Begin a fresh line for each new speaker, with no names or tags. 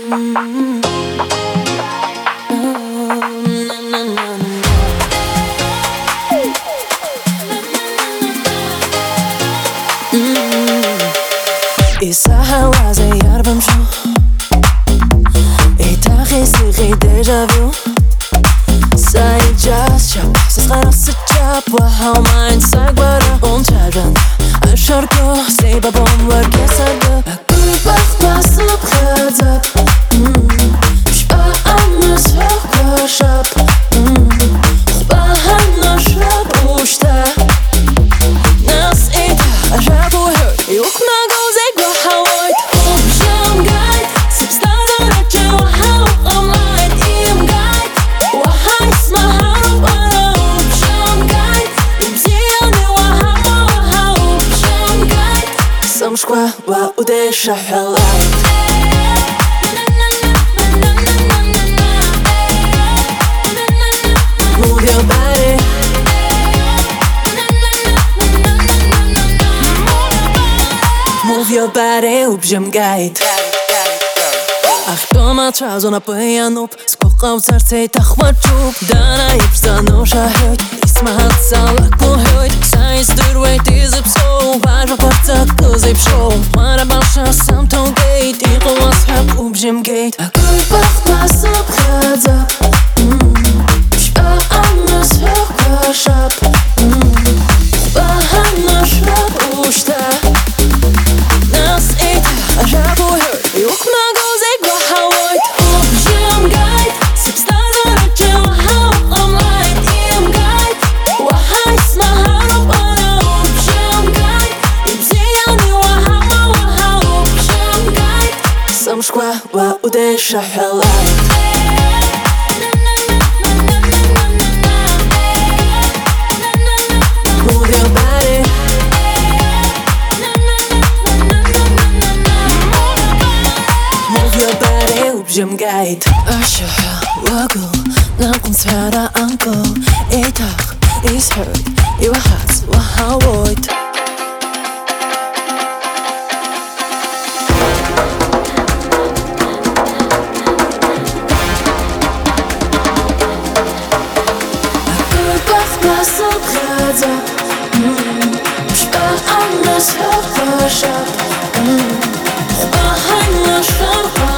Isahawa ze yarbam shu Itachi sighi deja vu Sai just chap Sasqara chap Wahau mein sagbara Untadran Asharko Say babam var kesardı Akubach basıp khadzab Shba amas hoqashab Khba hanna shab ushta Nas ita Arabu hurt Yukna gozeg wahawait Ubjam gait Sibstada raja wahau Amait im gait Wahai smaharab Ara ubjam gait Ibziyani wahau Ubjam gait Samshkwa wa udesha halait Move your body Move your body, ubjam gait Ach дома чазу на пьянуп Скоқав царцей тахмачуп Дана ипста ноша хёйт Исмаат салак мухёйт Сайс дурвейт изып соу Важва парца кызып шоу Мара баша сам тон гейт Иқу асхаб убжим гейт Акуй бахмасып хадзап Шба амас хёкашап Баханна шраб ушта Nas ita Arabu hurt Yukna gozeg wahawait Ubjam gait Sibstada raja wahau Amait im gait Wahai smaharab Ara ubjam gait Ibziyani wahau Ubjam gait Samshkwa wa udesha halait Move your body Move your body, ubjam gait Ashaha, wagu Namkum svara anko Itach, is hurt Iwa hats, wahawoit Akubach basub khadzab Shba amas hoqashab Khba hanna sharqa